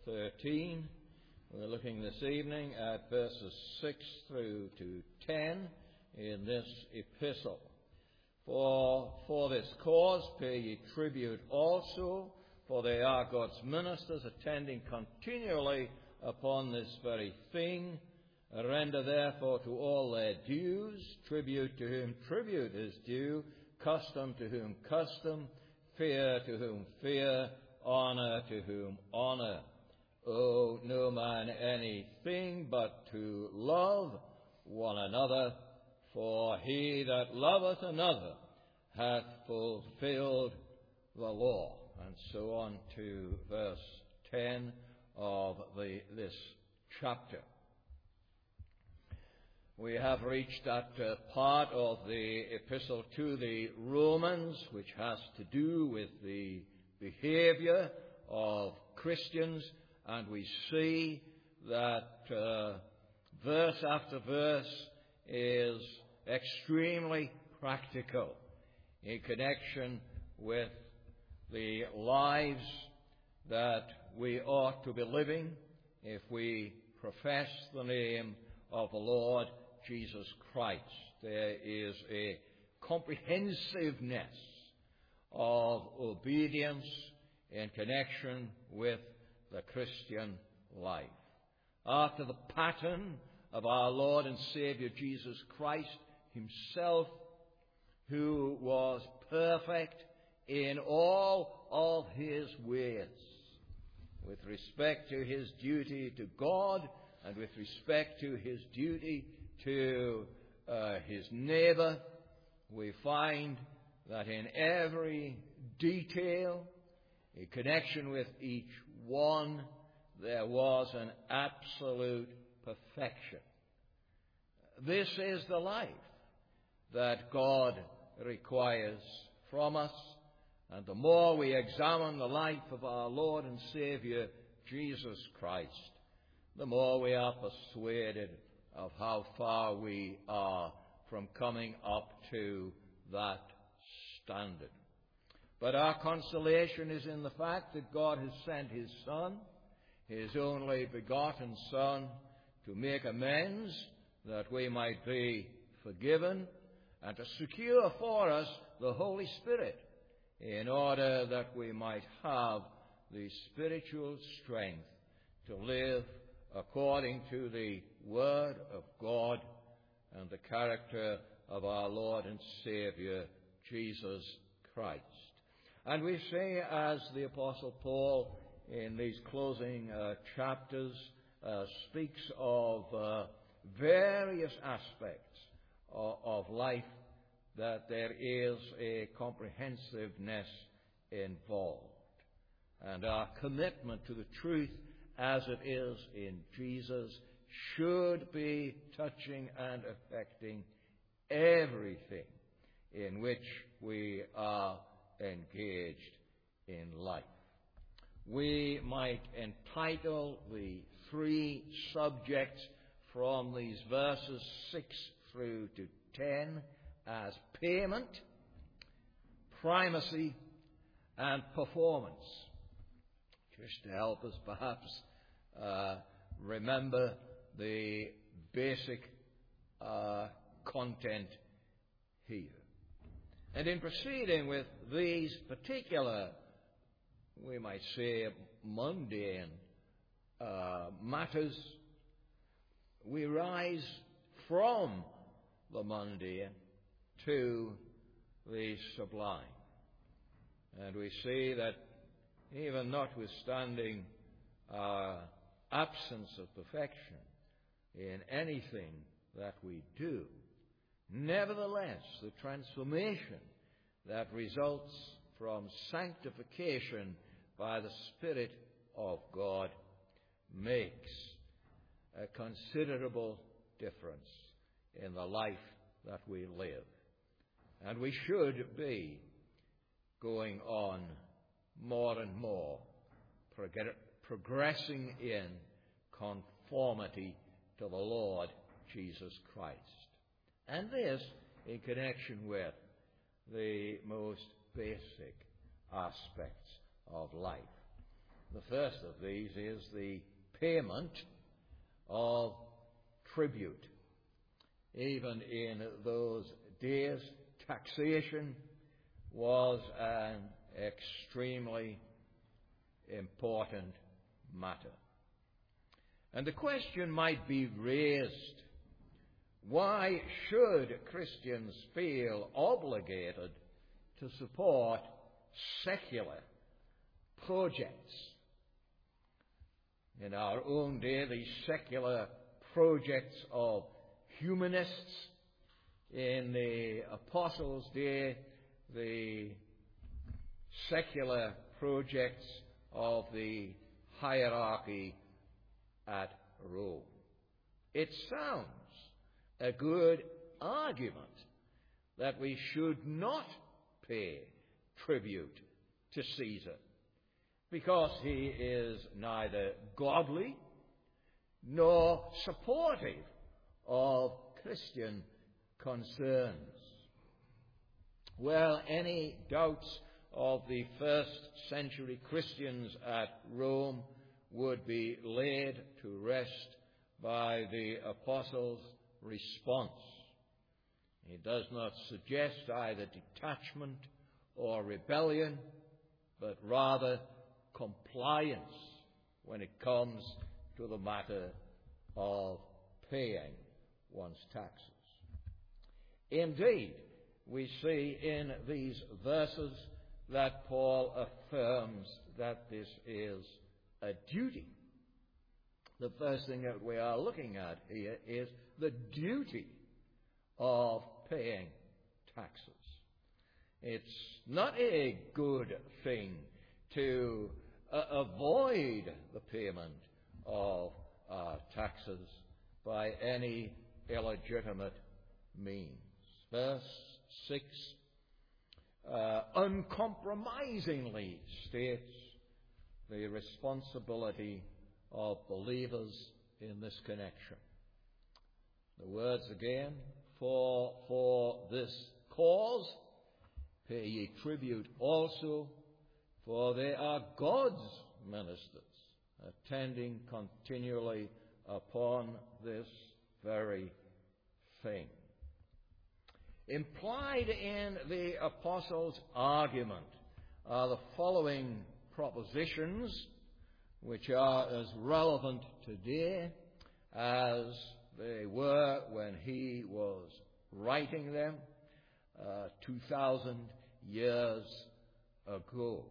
13. We're looking this evening at verses 6 through to 10 in this epistle. For this cause pay ye tribute also, for they are God's ministers, attending continually upon this very thing. Render therefore to all their dues, tribute to whom tribute is due, custom to whom custom, fear to whom fear, honour to whom honour. Owe no man anything but to love one another, for he that loveth another hath fulfilled the law. And so on to verse 10 of this chapter. We have reached that part of the epistle to the Romans which has to do with the behavior of Christians, and we see that verse after verse is extremely practical in connection with the lives that we ought to be living if we profess the name of the Lord Jesus Christ. There is a comprehensiveness of obedience in connection with the Christian life. After the pattern of our Lord and Saviour Jesus Christ himself, who was perfect in all of his ways, with respect to his duty to God and with respect to his duty to his neighbour, we find that in every detail, in connection with each one, there was an absolute perfection. This is the life that God requires from us, and the more we examine the life of our Lord and Saviour Jesus Christ, the more we are persuaded of how far we are from coming up to that standard. But our consolation is in the fact that God has sent his Son, his only begotten Son, to make amends that we might be forgiven and to secure for us the Holy Spirit in order that we might have the spiritual strength to live according to the Word of God and the character of our Lord and Saviour, Jesus Christ. And we say, as the Apostle Paul in these closing chapters speaks of various aspects of life, that there is a comprehensiveness involved. And our commitment to the truth as it is in Jesus should be touching and affecting everything in which we are engaged in life. We might entitle the three subjects from these verses 6 through to 10 as payment, primacy, and performance, just to help us perhaps remember the basic content here. And in proceeding with these particular, we might say, mundane matters, we rise from the mundane to the sublime. And we see that even notwithstanding our absence of perfection in anything that we do, nevertheless, the transformation that results from sanctification by the Spirit of God makes a considerable difference in the life that we live. And we should be going on more and more, progressing in conformity to the Lord Jesus Christ. And this in connection with the most basic aspects of life. The first of these is the payment of tribute. Even in those days, taxation was an extremely important matter. And the question might be raised, why should Christians feel obligated to support secular projects? In our own day, the secular projects of humanists. In the Apostles' day, the secular projects of the hierarchy at Rome. It sounds a good argument that we should not pay tribute to Caesar, because he is neither godly nor supportive of Christian concerns. Well, any doubts of the first century Christians at Rome would be laid to rest by the apostles' response. He does not suggest either detachment or rebellion, but rather compliance when it comes to the matter of paying one's taxes. Indeed, we see in these verses that Paul affirms that this is a duty. The first thing that we are looking at here is the duty of paying taxes. It's not a good thing to avoid the payment of taxes by any illegitimate means. Verse 6 uncompromisingly states the responsibility of believers in this connection. The words again, for this cause pay ye tribute also, for they are God's ministers, attending continually upon this very thing. Implied in the apostles' argument are the following propositions, which are as relevant today as they were when he was writing them 2,000 years ago.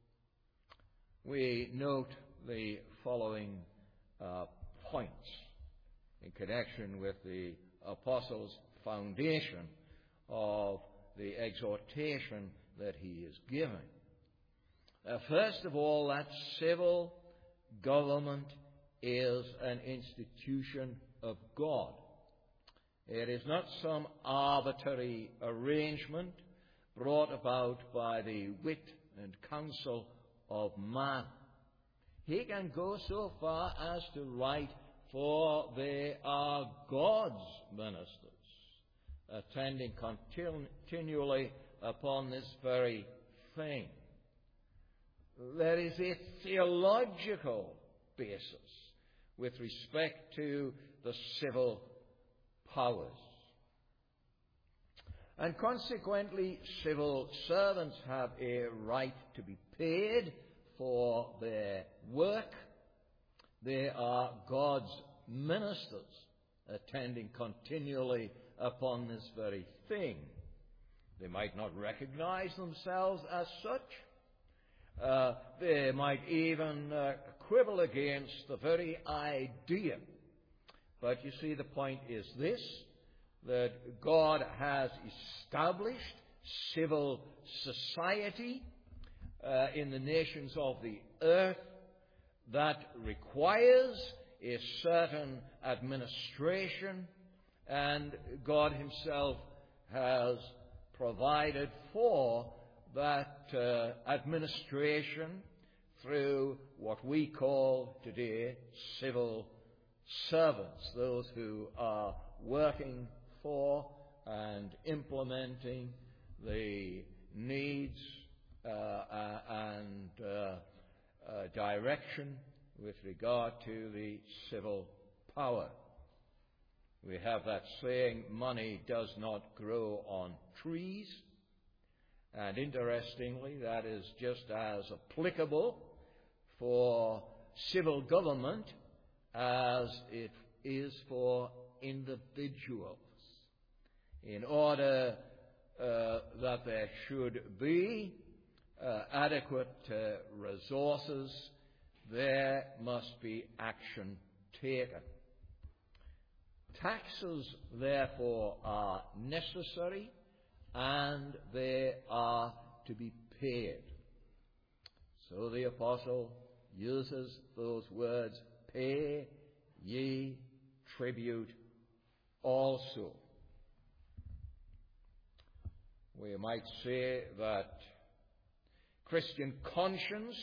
We note the following points in connection with the apostles' foundation of the exhortation that he is giving. First of all, that civil government is an institution of God. It is not some arbitrary arrangement brought about by the wit and counsel of man. He can go so far as to write, for they are God's ministers, attending continually upon this very thing. There is a theological basis with respect to the civil powers. And consequently, civil servants have a right to be paid for their work. They are God's ministers, attending continually upon this very thing. They might not recognize themselves as such. They might even quibble against the very idea. But you see, the point is this, that God has established civil society in the nations of the earth that requires a certain administration, and God himself has provided for that administration through what we call today civil servants, those who are working for and implementing the needs and direction with regard to the civil power. We have that saying, money does not grow on trees. And interestingly, that is just as applicable for civil government as it is for individuals. In order that there should be adequate resources, there must be action taken. Taxes, therefore, are necessary and they are to be paid. So the apostle uses those words, pay ye tribute also. We might say that Christian conscience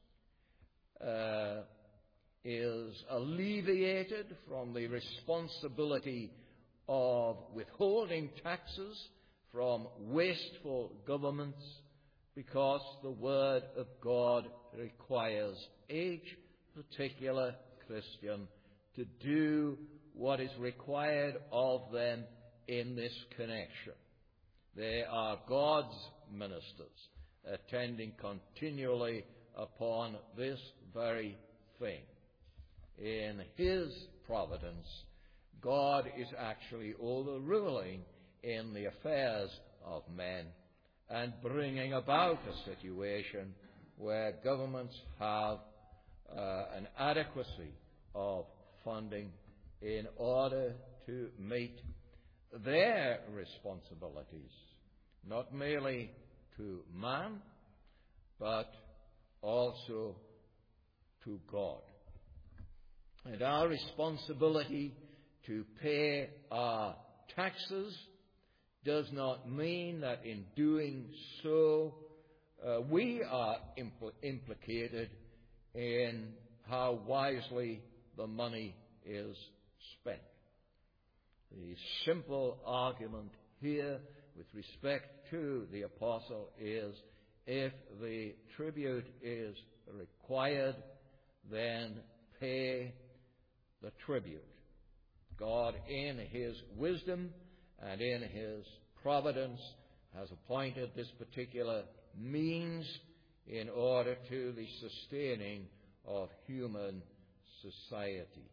is alleviated from the responsibility of withholding taxes from wasteful governments, because the Word of God requires each particular Christian to do what is required of them in this connection. They are God's ministers, attending continually upon this very thing. In His providence, God is actually overruling in the affairs of men and bringing about a situation where governments have an adequacy of funding in order to meet their responsibilities, not merely to man, but also to God. And our responsibility to pay our taxes does not mean that in doing so we are implicated in how wisely the money is spent. The simple argument here with respect to the apostle is, if the tribute is required, then pay the tribute. God, in His wisdom and in His providence, has appointed this particular means in order to the sustaining of human society.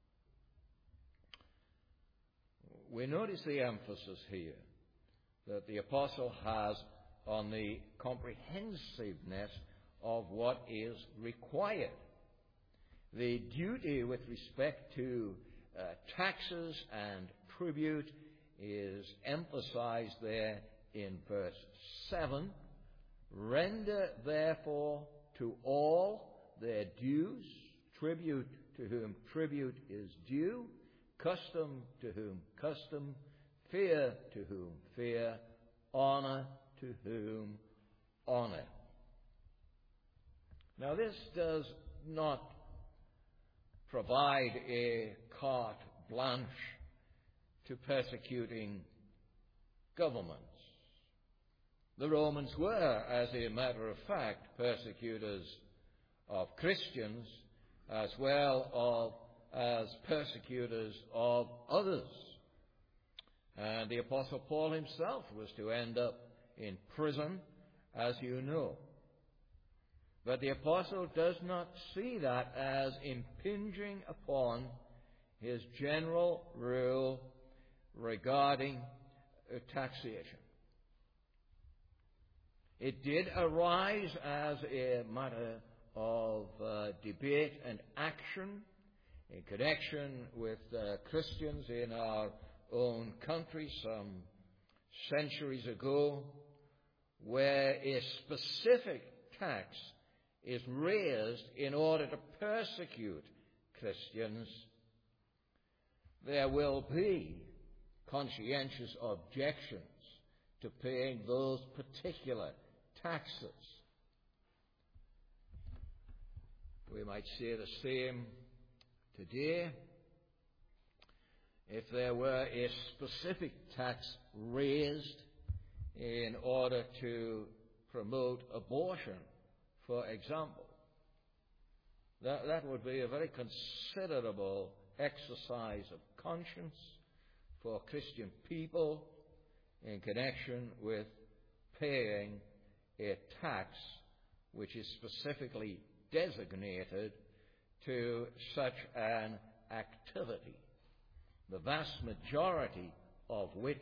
We notice the emphasis here that the apostle has on the comprehensiveness of what is required. The duty with respect to taxes and tribute is emphasized there in verse 7. Render therefore to all their dues, tribute to whom tribute is due, custom to whom custom, fear to whom fear, honor to whom honor. Now, this does not provide a carte blanche to persecuting governments. The Romans were, as a matter of fact, persecutors of Christians as well as persecutors of others. And the Apostle Paul himself was to end up in prison, as you know. But the Apostle does not see that as impinging upon his general rule regarding taxation. It did arise as a matter of debate and action in connection with Christians in our own country some centuries ago, where a specific tax is raised in order to persecute Christians. There will be conscientious objections to paying those particular taxes. We might say the same today. If there were a specific tax raised in order to promote abortion, for example, That would be a very considerable exercise of conscience for Christian people in connection with paying a tax which is specifically designated to such an activity, the vast majority of which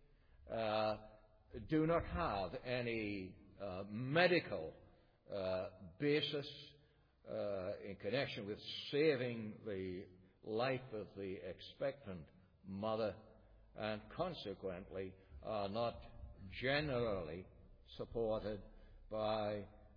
do not have any medical basis in connection with saving the life of the expectant mother, and consequently are not generally supported by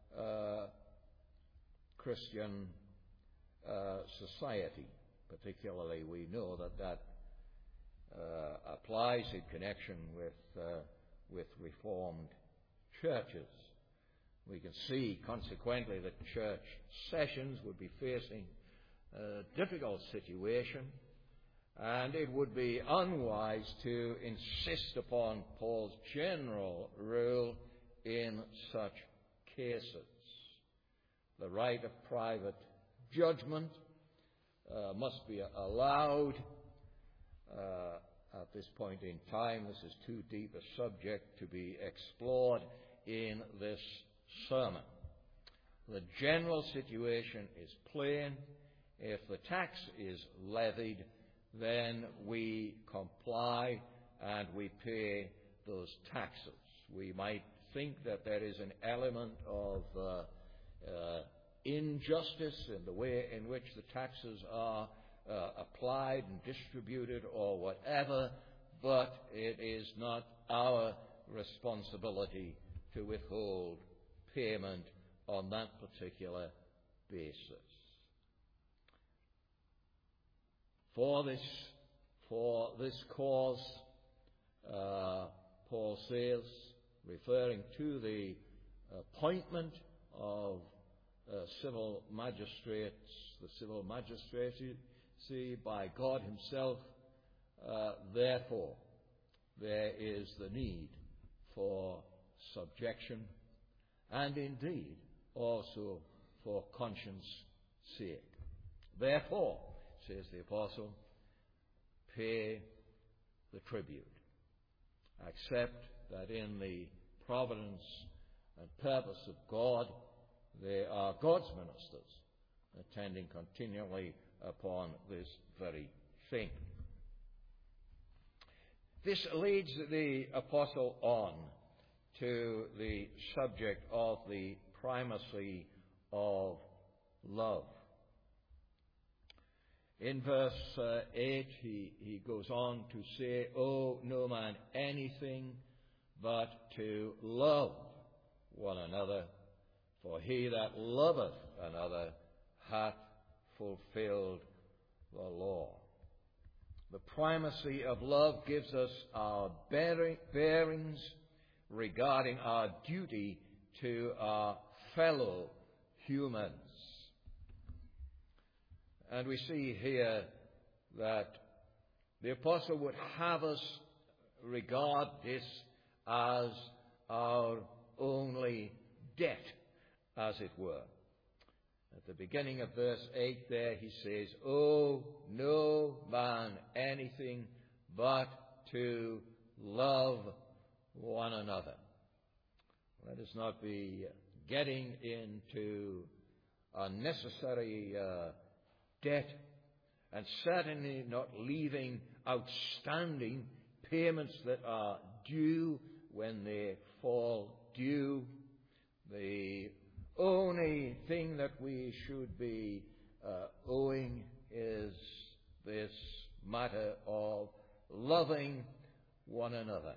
Christian society. Particularly, we know that applies in connection with Reformed churches. We can see, consequently, that church sessions would be facing a difficult situation, and it would be unwise to insist upon Paul's general rule in such cases. The right of private judgment must be allowed. At this point in time, this is too deep a subject to be explored in this sermon. The general situation is plain. If the tax is levied, then we comply and we pay those taxes. We might think that there is an element of injustice in the way in which the taxes are applied and distributed or whatever, but it is not our responsibility to withhold payment on that particular basis. For this cause, Paul says, referring to the appointment of civil magistrates, the civil magistracy by God himself, therefore, there is the need for subjection, and indeed also for conscience sake. Therefore, says the apostle, pay the tribute. Accept that in the providence and purpose of God, they are God's ministers, attending continually upon this very thing. This leads the apostle on to the subject of the primacy of love. In verse 8, he goes on to say, "Owe no man anything but to love one another, for he that loveth another hath fulfilled the law." The primacy of love gives us our bearings regarding our duty to our fellow humans. And we see here that the apostle would have us regard this as our only debt, as it were. At the beginning of verse 8 there he says, "Owe no man anything but to love one another." Let us not be getting into unnecessary debt, and certainly not leaving outstanding payments that are due when they fall due. The only thing that we should be owing is this matter of loving one another.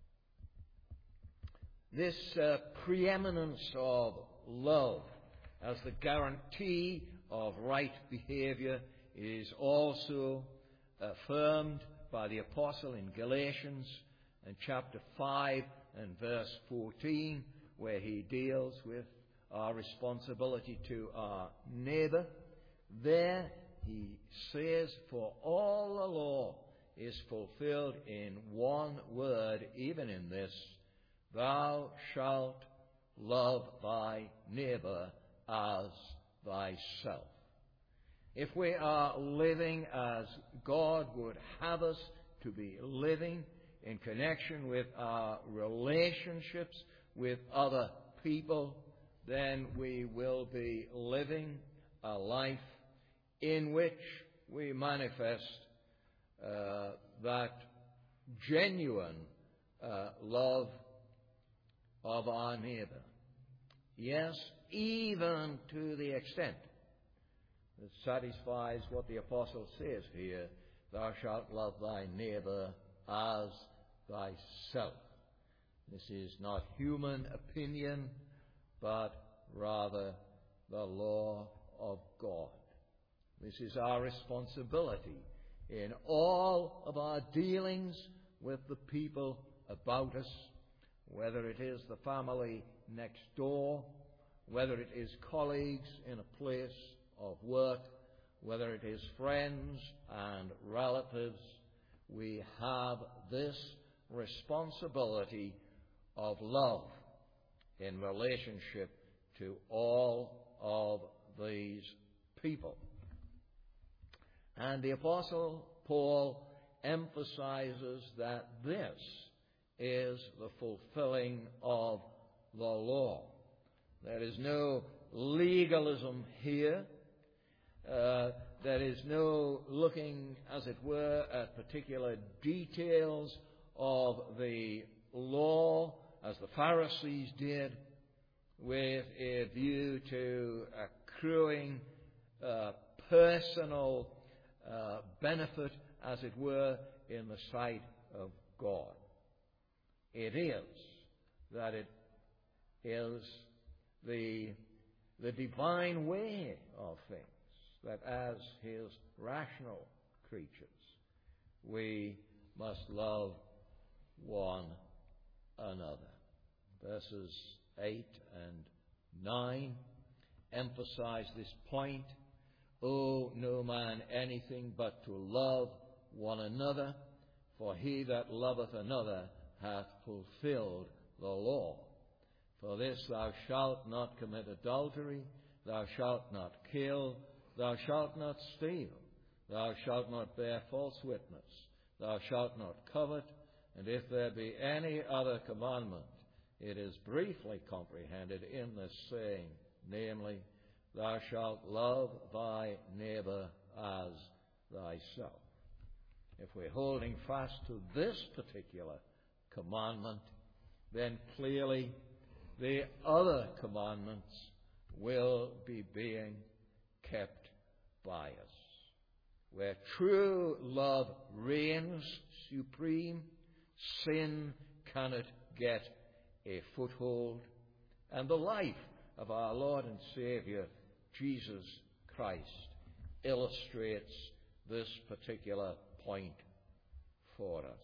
This preeminence of love as the guarantee of right behavior is also affirmed by the apostle in Galatians in chapter 5 and verse 14, where he deals with our responsibility to our neighbour. There he says, "For all the law is fulfilled in one word, even in this, thou shalt love thy neighbour as thyself." if we are living as God would have us to be living in connection with our relationships with other people, then we will be living a life in which we manifest that genuine love of our neighbour. Yes, even to the extent that satisfies what the apostle says here, thou shalt love thy neighbour as thyself. This is not human opinion, but rather the law of God. This is our responsibility in all of our dealings with the people about us, whether it is the family next door, whether it is colleagues in a place of work, whether it is friends and relatives. We have this responsibility of love in relationship to all of these people. And the Apostle Paul emphasizes that this is the fulfilling of the law. There is no legalism here. There is no looking, as it were, at particular details of the law, as the Pharisees did, with a view to accruing personal benefit, as it were, in the sight of God. It is that it is the divine way of things, that as his rational creatures, we must love one another. Verses 8 and 9 emphasize this point. Owe no man anything but to love one another, for he that loveth another hath fulfilled the law. For this, thou shalt not commit adultery, thou shalt not kill, thou shalt not steal, thou shalt not bear false witness, thou shalt not covet, and if there be any other commandment, it is briefly comprehended in this saying, namely, thou shalt love thy neighbour as thyself. If we're holding fast to this particular commandment, then clearly the other commandments will be being kept by us. Where true love reigns supreme, sin cannot get a foothold, and the life of our Lord and Saviour, Jesus Christ, illustrates this particular point for us.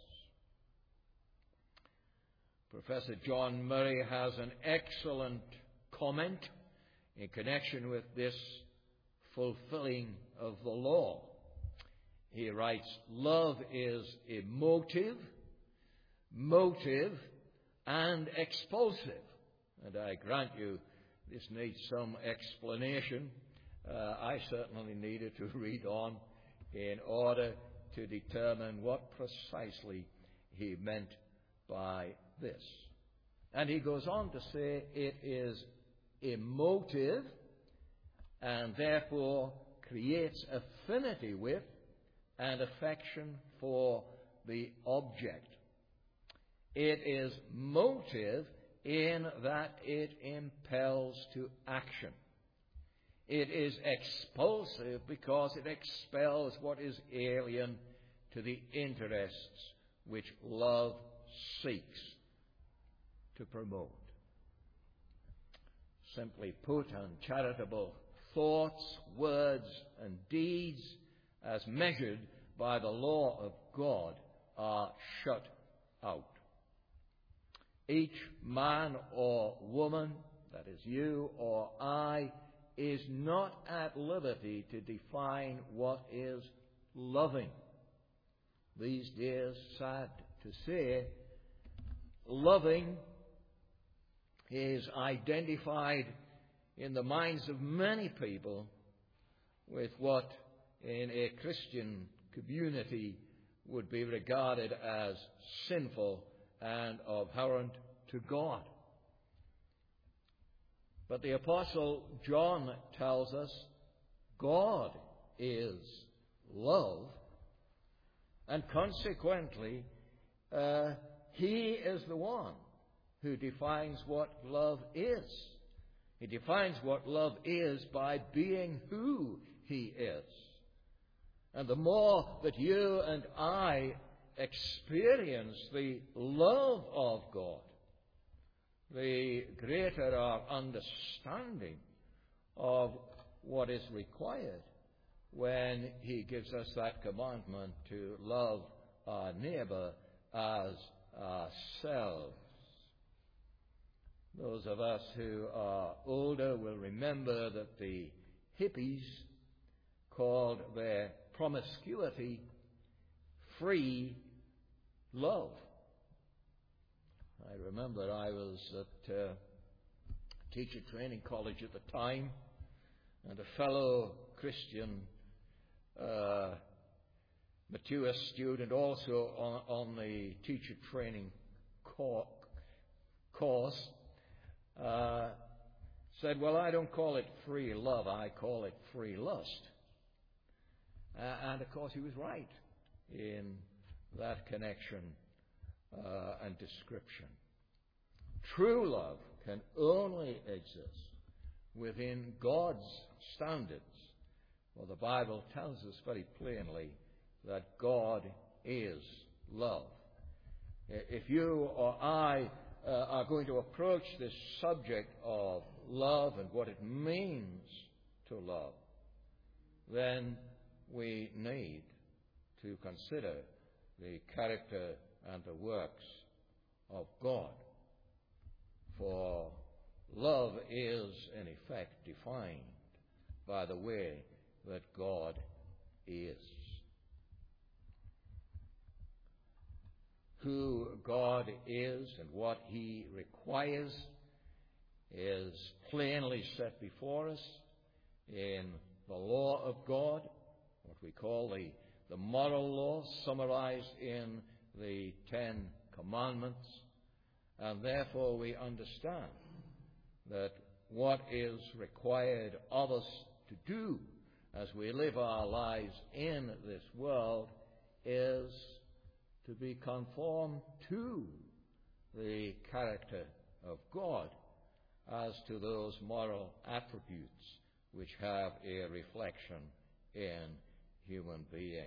Professor John Murray has an excellent comment in connection with this fulfilling of the law. He writes, love is emotive, motive, and expulsive. And I grant you, this needs some explanation. I certainly needed to read on in order to determine what precisely he meant by this. And he goes on to say it is emotive and therefore creates affinity with and affection for the object. It is motive in that it impels to action. It is expulsive because it expels what is alien to the interests which love seeks to promote. Simply put, uncharitable thoughts, words, and deeds, as measured by the law of God, are shut out. Each man or woman, that is you or I, is not at liberty to define what is loving. These days, sad to say, loving is identified in the minds of many people with what in a Christian community would be regarded as sinful and abhorrent to God. But the Apostle John tells us God is love, and consequently, he is the one who defines what love is. He defines what love is by being who he is. And the more that you and I experience the love of God, the greater our understanding of what is required when he gives us that commandment to love our neighbor as ourselves. Those of us who are older will remember that the hippies called their promiscuity free love. I remember I was at teacher training college at the time, and a fellow Christian mature student also on the teacher training course said, well, I don't call it free love, I call it free lust. And of course he was right in that connection and description. True love can only exist within God's standards. Well, the Bible tells us very plainly that God is love. If you or I are going to approach this subject of love and what it means to love, then we need to consider the character and the works of God. For love is, in effect, defined by the way that God is. Who God is and what he requires is plainly set before us in the law of God, what we call the moral law, summarized in the Ten Commandments. And therefore we understand that what is required of us to do as we live our lives in this world is to be conformed to the character of God as to those moral attributes which have a reflection in human beings.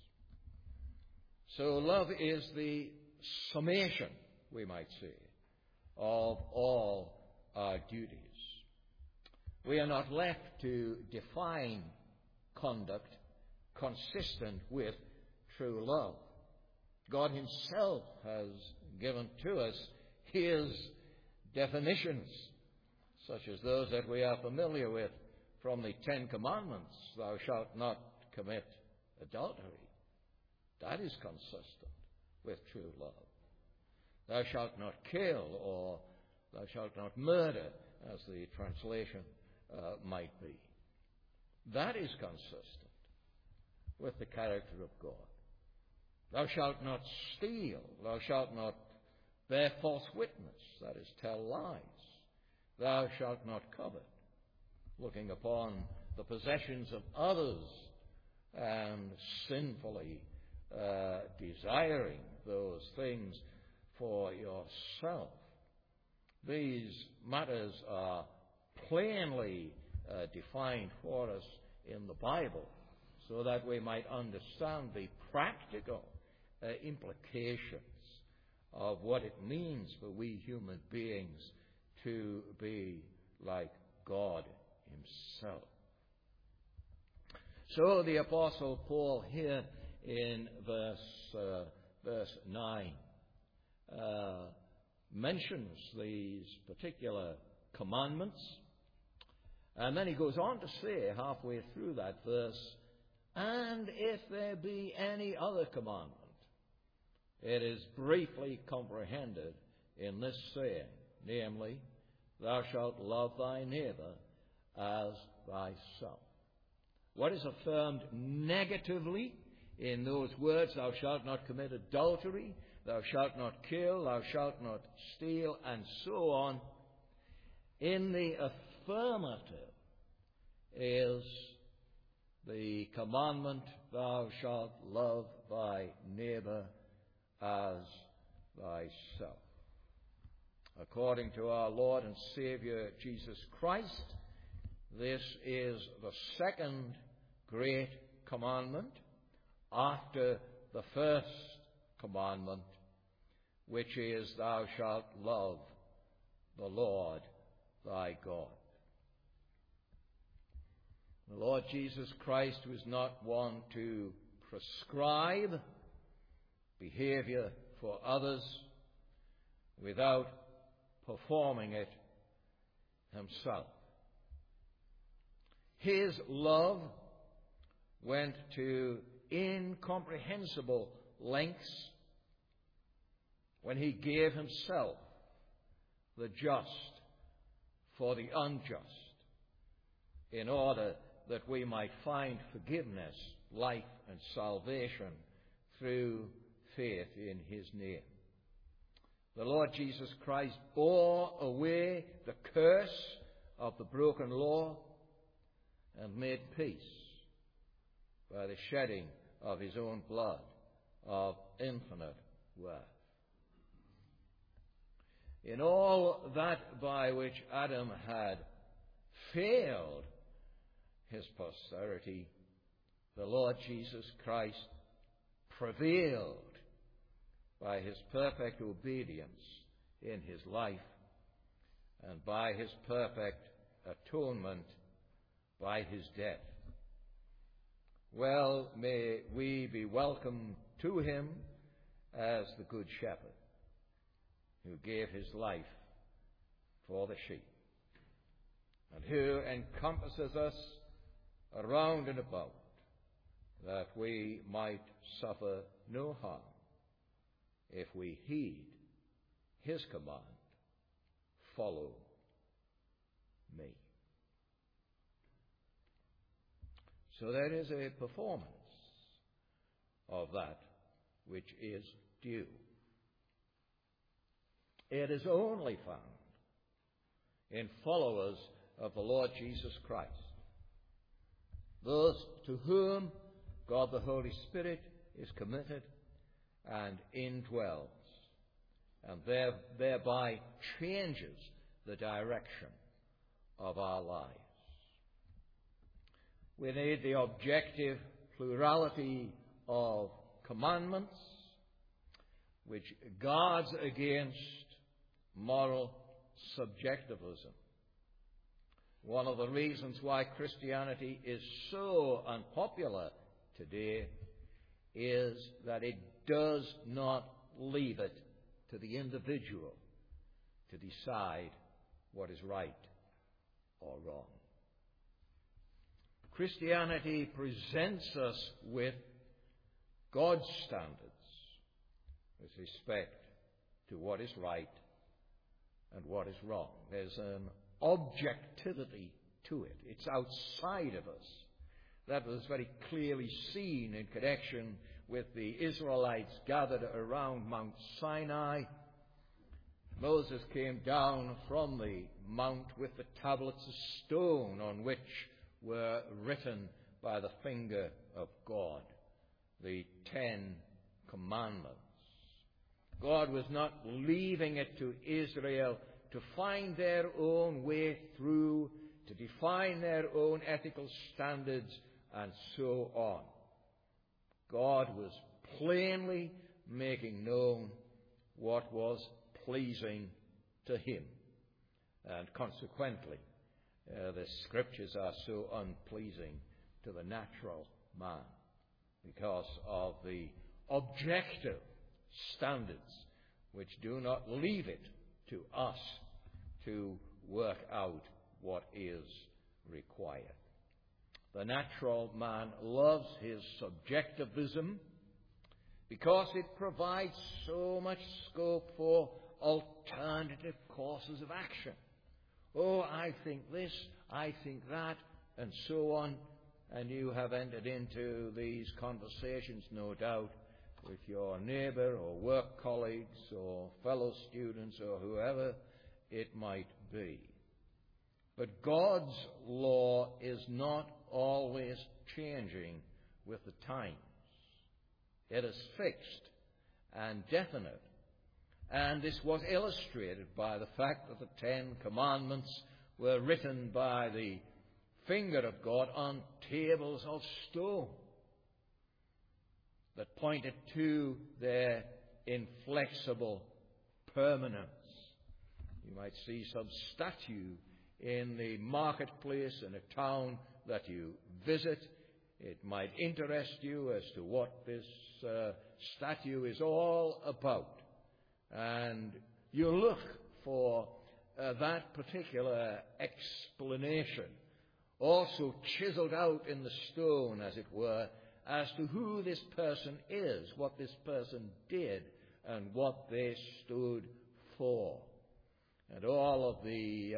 So love is the summation, we might say, of all our duties. We are not left to define conduct consistent with true love. God himself has given to us his definitions, such as those that we are familiar with from the Ten Commandments. Thou shalt not commit adultery. That is consistent with true love. Thou shalt not kill, or thou shalt not murder, as the translation might be. That is consistent with the character of God. Thou shalt not steal. Thou shalt not bear false witness, that is, tell lies. Thou shalt not covet, looking upon the possessions of others and sinfully desiring those things for yourself. These matters are plainly defined for us in the Bible so that we might understand the practical implications of what it means for we human beings to be like God himself. So the Apostle Paul here in verse 9 mentions these particular commandments, and then he goes on to say halfway through that verse, and if there be any other commandment, it is briefly comprehended in this saying, namely, thou shalt love thy neighbor as thyself. What is affirmed negatively in those words, thou shalt not commit adultery, thou shalt not kill, thou shalt not steal, and so on, in the affirmative is the commandment, thou shalt love thy neighbor as thyself. According to our Lord and Savior Jesus Christ, this is the second great commandment after the first commandment, which is, thou shalt love the Lord thy God. The Lord Jesus Christ was not one to prescribe behavior for others without performing it himself. His love went to incomprehensible lengths when he gave himself, the just for the unjust, in order that we might find forgiveness, life, and salvation through faith in his name. The Lord Jesus Christ bore away the curse of the broken law and made peace by the shedding of his own blood of infinite worth. In all that by which Adam had failed his posterity, the Lord Jesus Christ prevailed by his perfect obedience in his life and by his perfect atonement by his death. Well, may we be welcome to him as the Good Shepherd who gave his life for the sheep and who encompasses us around and about, that we might suffer no harm if we heed his command, follow me. So there is a performance of that which is due. It is only found in followers of the Lord Jesus Christ, those to whom God the Holy Spirit is committed and indwells, and thereby changes the direction of our lives. We need the objective plurality of commandments which guards against moral subjectivism. One of the reasons why Christianity is so unpopular today is that it does not leave it to the individual to decide what is right or wrong. Christianity presents us with God's standards with respect to what is right and what is wrong. There's an objectivity to it. It's outside of us. That was very clearly seen in connection with the Israelites gathered around Mount Sinai. Moses came down from the mount with the tablets of stone on which were written by the finger of God the 10 Commandments. God was not leaving it to Israel to find their own way through, to define their own ethical standards, and so on. God was plainly making known what was pleasing to him. And consequently, the scriptures are so unpleasing to the natural man because of the objective standards which do not leave it to us to work out what is required. The natural man loves his subjectivism because it provides so much scope for alternative courses of action. Oh, I think this, I think that, and so on. And you have entered into these conversations, no doubt, with your neighbour or work colleagues or fellow students or whoever it might be. But God's law is not always changing with the times. It is fixed and definite. And this was illustrated by the fact that the 10 Commandments were written by the finger of God on tables of stone that pointed to their inflexible permanence. You might see some statue in the marketplace in a town that you visit. It might interest you as to what this statue is all about. And you look for that particular explanation, also chiseled out in the stone, as it were, as to who this person is, what this person did, and what they stood for. And all of the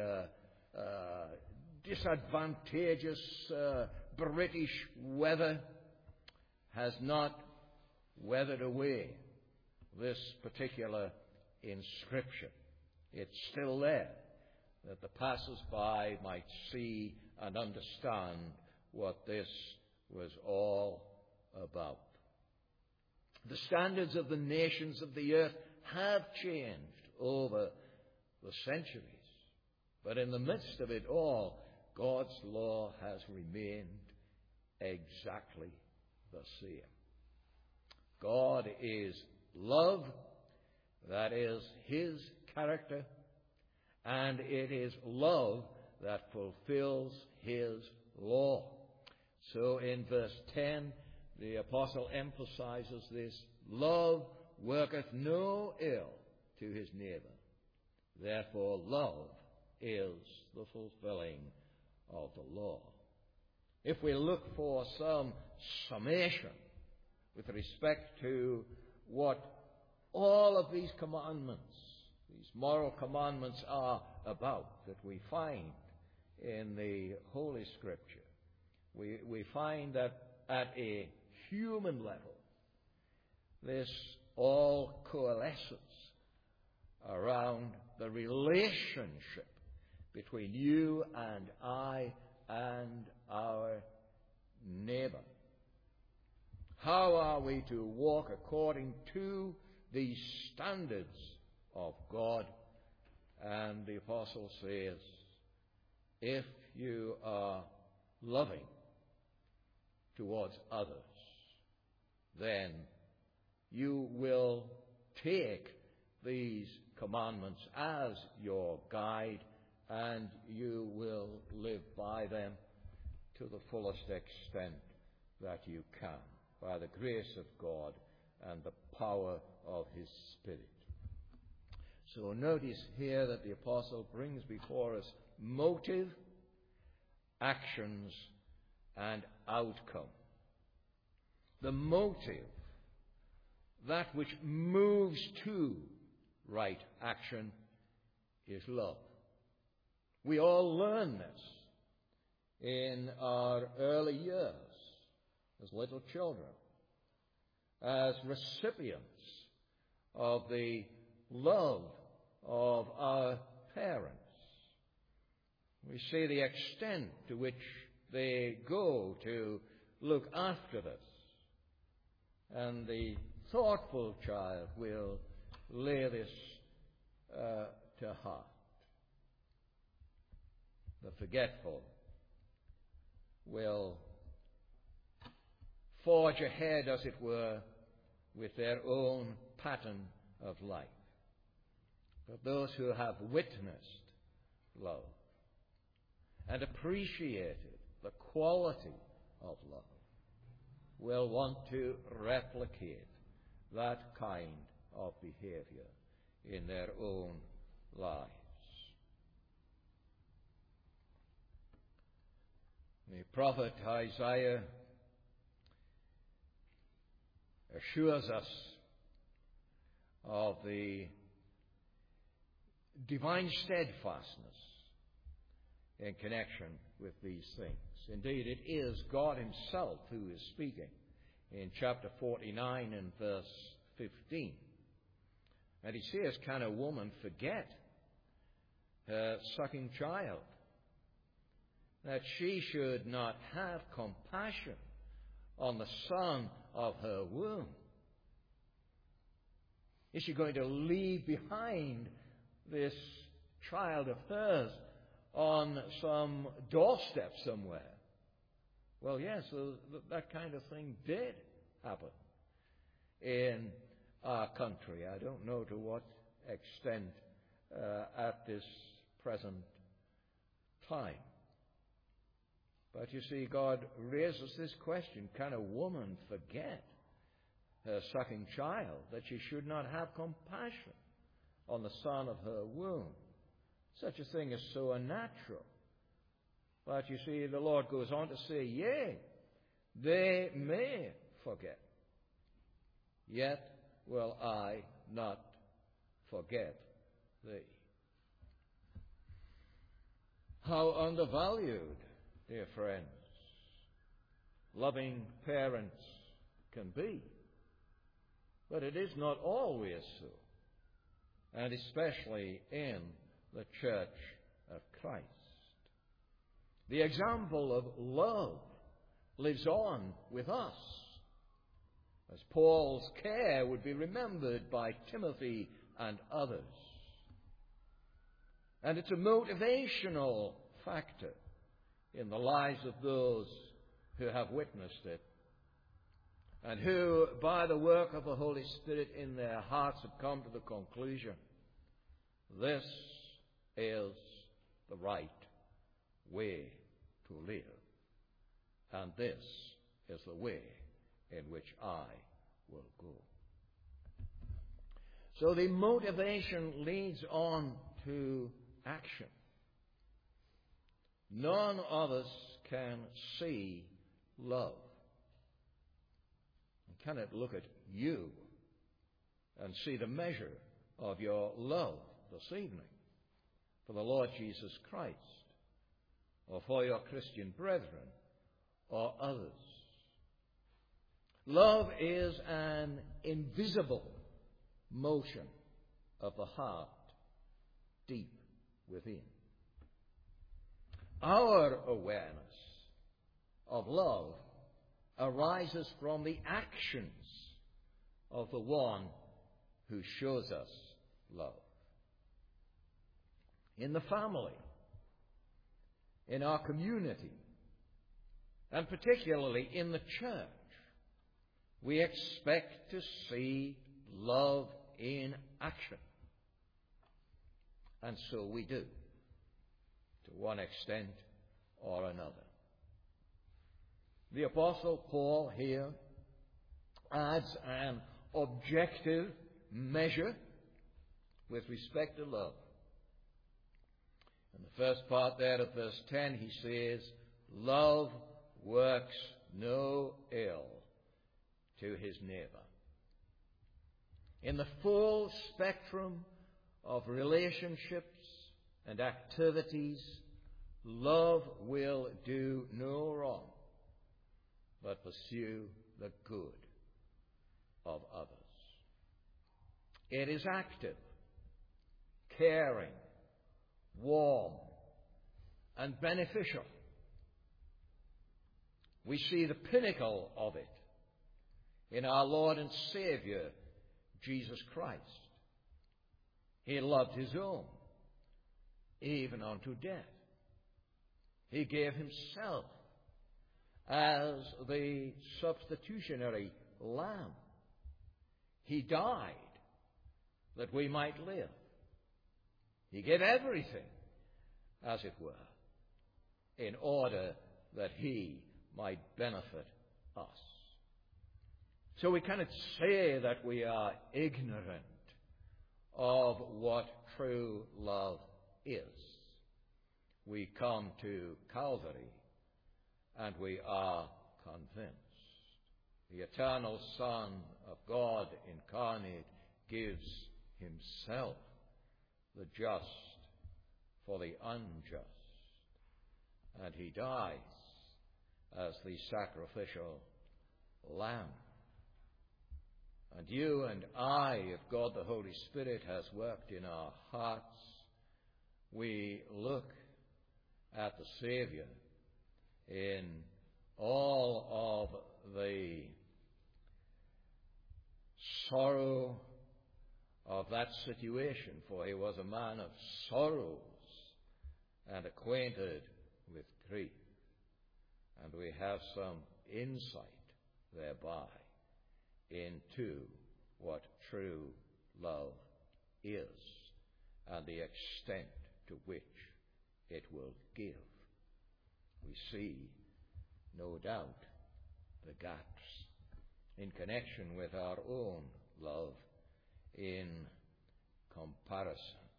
disadvantageous British weather has not weathered away this particular inscription. It's still there, that the passers-by might see and understand what this was all about. The standards of the nations of the earth have changed over the centuries, but in the midst of it all, God's law has remained exactly the same. God is love, that is His character, and it is love that fulfills His law. So in verse 10, the apostle emphasizes this: love worketh no ill to his neighbour. Therefore love is the fulfilling of the law. If we look for some summation with respect to what all of these commandments, these moral commandments are about, that we find in the Holy Scripture, we find that at a human level, this all coalesces around the relationship between you and I and our neighbour. How are we to walk according to the standards of God? And the apostle says, if you are loving towards others, then you will take these commandments as your guide, and you will live by them to the fullest extent that you can, by the grace of God and the power of His Spirit. So notice here that the apostle brings before us motive, actions, and outcome. The motive, that which moves to right action, is love. We all learn this in our early years as little children, as recipients of the love of our parents. We see the extent to which they go to look after us, and the thoughtful child will lay this to heart. The forgetful will forge ahead, as it were, with their own pattern of life. But those who have witnessed love and appreciated the quality of love will want to replicate that kind of behavior in their own lives. The prophet Isaiah assures us of the divine steadfastness in connection with these things. Indeed, it is God himself who is speaking in chapter 49 and verse 15. And he says, can a woman forget her sucking child, that she should not have compassion on the son of her womb? Is she going to leave behind this child of hers on some doorstep somewhere? Well, yes, that kind of thing did happen in our country. I don't know to what extent at this present time. But you see, God raises this question, can a woman forget her sucking child, that she should not have compassion on the son of her womb? Such a thing is so unnatural. But you see, the Lord goes on to say, yea, they may forget, yet will I not forget thee. How undervalued, dear friends, loving parents can be. But it is not always so, and especially in the Church of Christ. The example of love lives on with us, as Paul's care would be remembered by Timothy and others. And it's a motivational factor in the lives of those who have witnessed it, and who, by the work of the Holy Spirit in their hearts, have come to the conclusion, this is the right way to live, and this is the way in which I will go. So the motivation leads on to action. None of us can see love. I cannot look at you and see the measure of your love this evening for the Lord Jesus Christ, or for your Christian brethren, or others. Love is an invisible motion of the heart deep within. Our awareness of love arises from the actions of the one who shows us love. In the family, in our community, and particularly in the church, we expect to see love in action. And so we do, to one extent or another. The Apostle Paul here adds an objective measure with respect to love. In the first part there of verse 10, he says, love works no ill to his neighbor. In the full spectrum of relationships and activities, love will do no wrong, but pursue the good of others. It is active, caring, warm, and beneficial. We see the pinnacle of it in our Lord and Savior, Jesus Christ. He loved his own, even unto death. He gave himself as the substitutionary lamb. He died that we might live. He gave everything, as it were, in order that he might benefit us. So we cannot say that we are ignorant of what true love is. We come to Calvary and we are convinced. The eternal Son of God incarnate gives himself, the just for the unjust. and he dies as the sacrificial lamb. And you and I, if God the Holy Spirit has worked in our hearts, we look at the Savior in all of the sorrow of that situation, for he was a man of sorrows and acquainted with grief. And we have some insight thereby into what true love is and the extent to which it will give. We see, no doubt, the gaps in connection with our own love in comparison.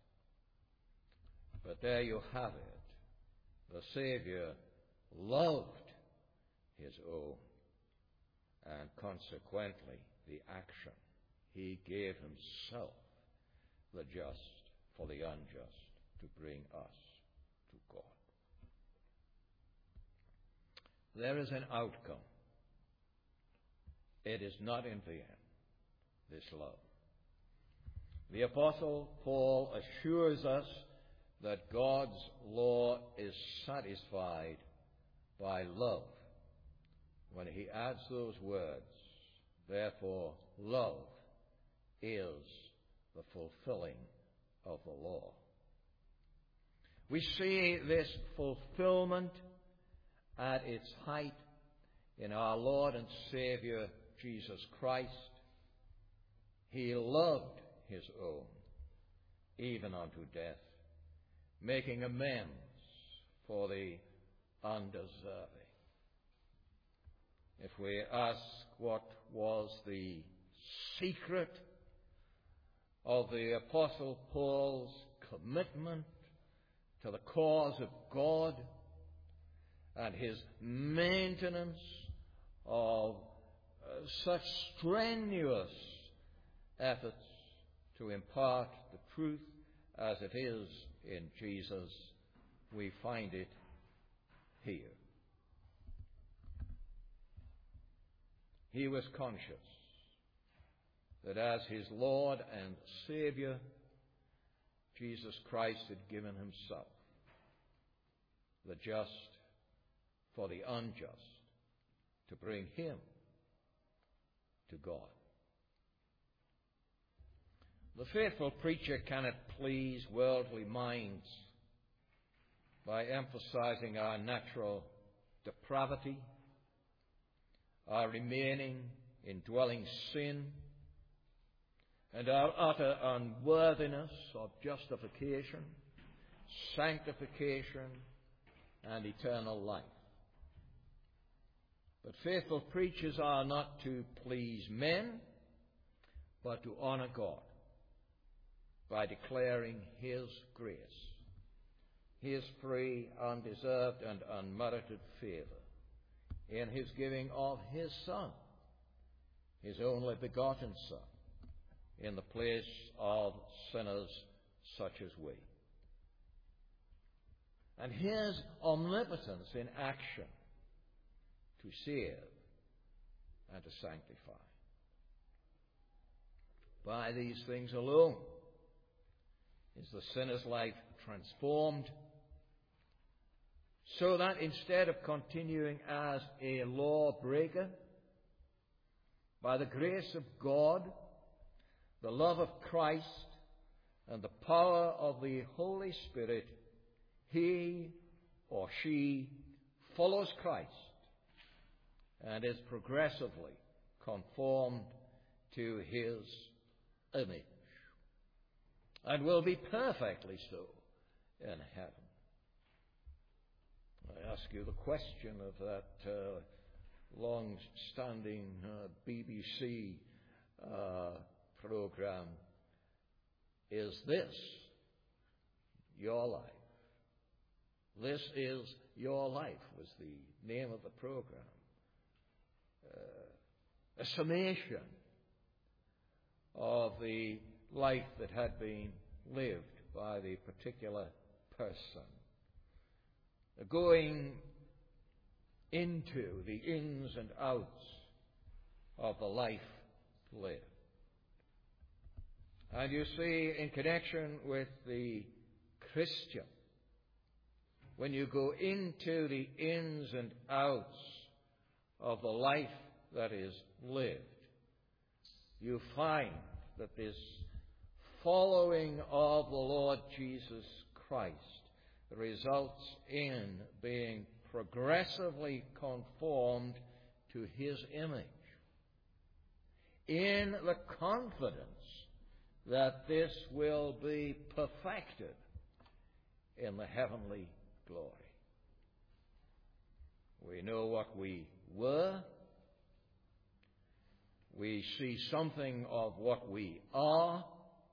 But there you have it. The Savior loved his own, and consequently the action. He gave himself, the just for the unjust, to bring us to God. There is an outcome. It is not in vain, this love. The Apostle Paul assures us that God's law is satisfied by love when he adds those words, therefore love is the fulfilling of the law. We see this fulfillment at its height in our Lord and Savior Jesus Christ. He loved his own, even unto death, making amends for the undeserving. If we ask what was the secret of the Apostle Paul's commitment to the cause of God and his maintenance of such strenuous efforts to impart the truth as it is in Jesus, we find it here. He was conscious that as his Lord and Savior, Jesus Christ had given himself, the just for the unjust, to bring him to God. The faithful preacher cannot please worldly minds by emphasizing our natural depravity, our remaining in dwelling sin, and our utter unworthiness of justification, sanctification, and eternal life. But faithful preachers are not to please men, but to honor God by declaring his grace, his free, undeserved, and unmerited favor in his giving of his Son, his only begotten Son, in the place of sinners such as we. And his omnipotence in action to save and to sanctify. By these things alone is the sinner's life transformed, so that instead of continuing as a lawbreaker, by the grace of God, the love of Christ, and the power of the Holy Spirit, he or she follows Christ and is progressively conformed to his image, and will be perfectly so in heaven. I ask you the question of that long-standing BBC program, is this your life? This is your life was the name of the program. A summation of the life that had been lived by the particular person. going into the ins and outs of the life lived. And you see, in connection with the Christian, when you go into the ins and outs of the life that is lived, you find that this following of the Lord Jesus Christ results in being progressively conformed to his image, in the confidence that this will be perfected in the heavenly glory. We know what we were. We see something of what we are.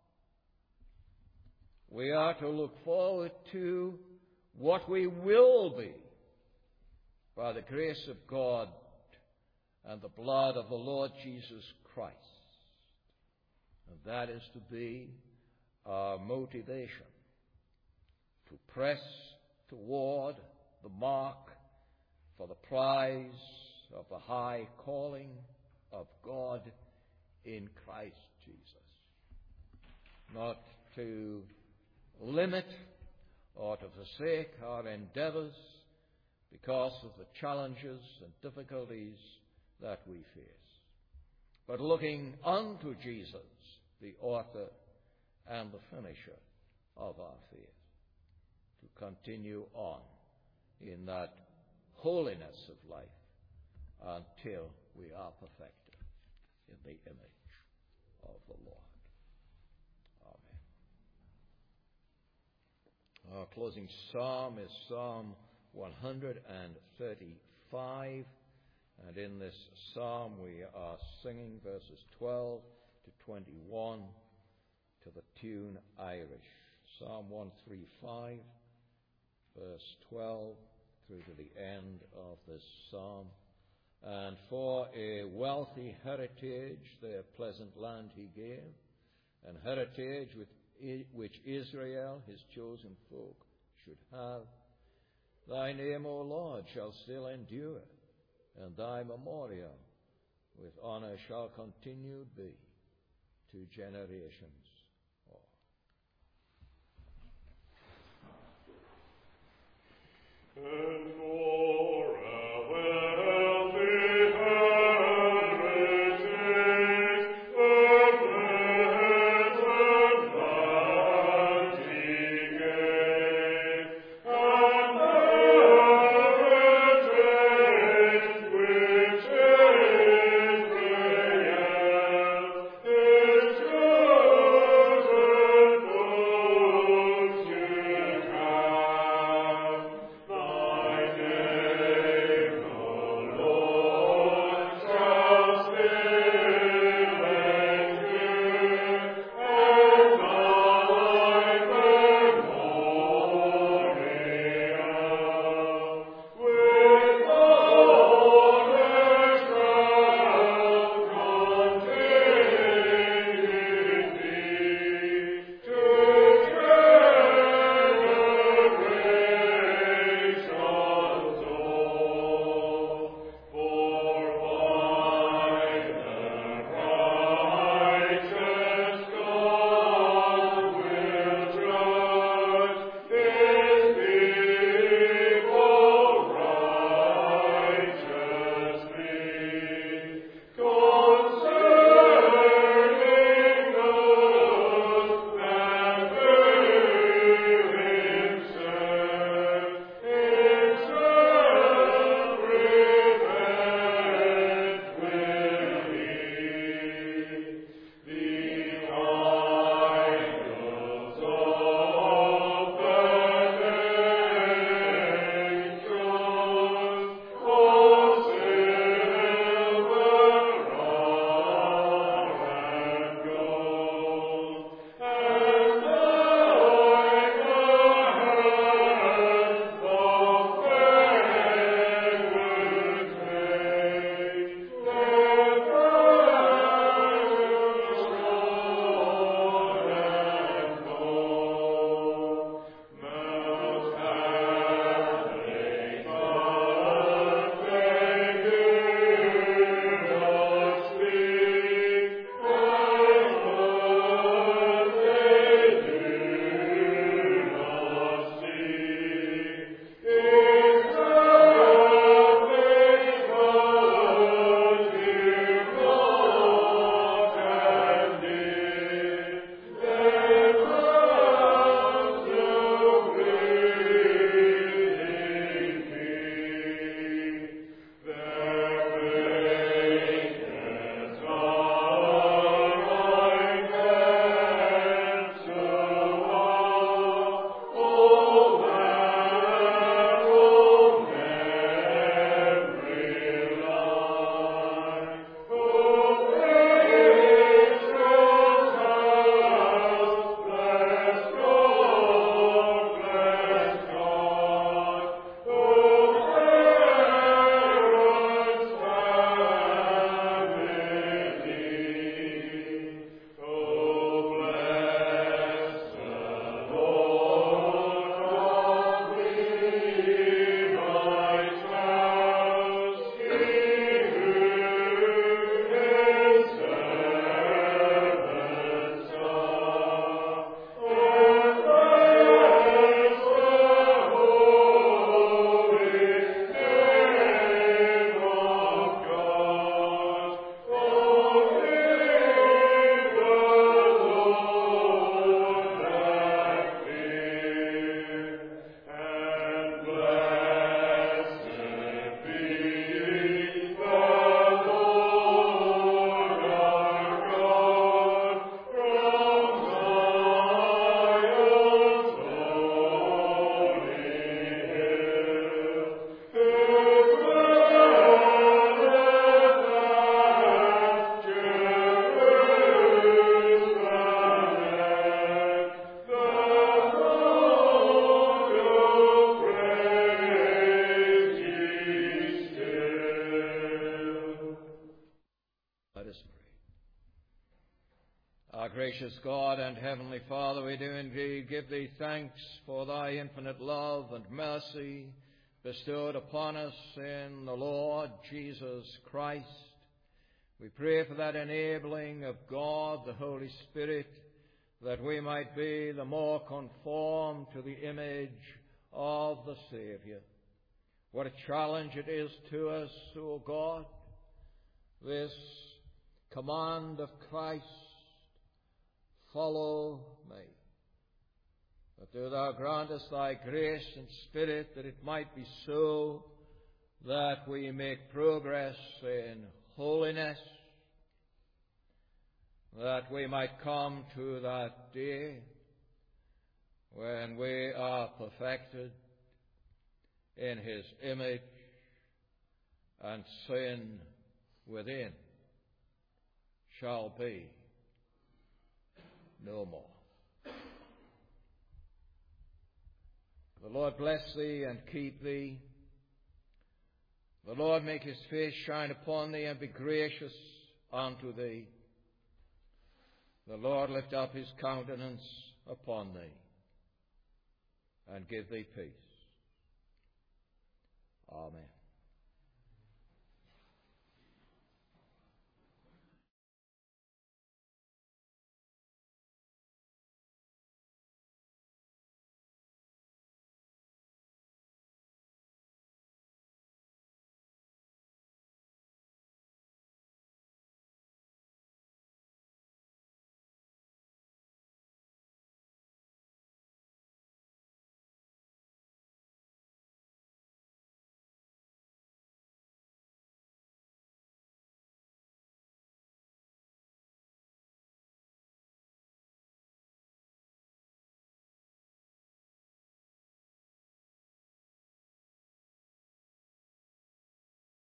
We are to look forward to what we will be by the grace of God and the blood of the Lord Jesus Christ. And that is to be our motivation to press toward the mark for the prize of the high calling of God in Christ Jesus. Not to limit or to forsake our endeavors because of the challenges and difficulties that we face, but looking unto Jesus, the author and the finisher of our faith, to continue on in that holiness of life until we are perfected in the image of the Lord. Amen. Our closing psalm is Psalm 135, and in this psalm we are singing verses 12 to 21 to the tune Irish. Psalm 135, verse 12 through to the end of this psalm. And for a wealthy heritage their pleasant land he gave, an heritage which Israel, his chosen folk, should have. Thy name, O Lord, shall still endure, and thy memorial with honor shall continued be to generations all. And for thy name gracious God and heavenly Father, we do indeed give thee thanks for thy infinite love and mercy bestowed upon us in the Lord Jesus Christ. We pray for that enabling of God, the Holy Spirit, that we might be the more conformed to the image of the Saviour. What a challenge it is to us, O God, this command of Christ, follow me. But do thou grant us thy grace and Spirit that it might be so, that we make progress in holiness, that we might come to that day when we are perfected in his image and sin within shall be no more. The Lord bless thee and keep thee. The Lord make his face shine upon thee and be gracious unto thee. The Lord lift up his countenance upon thee and give thee peace. Amen.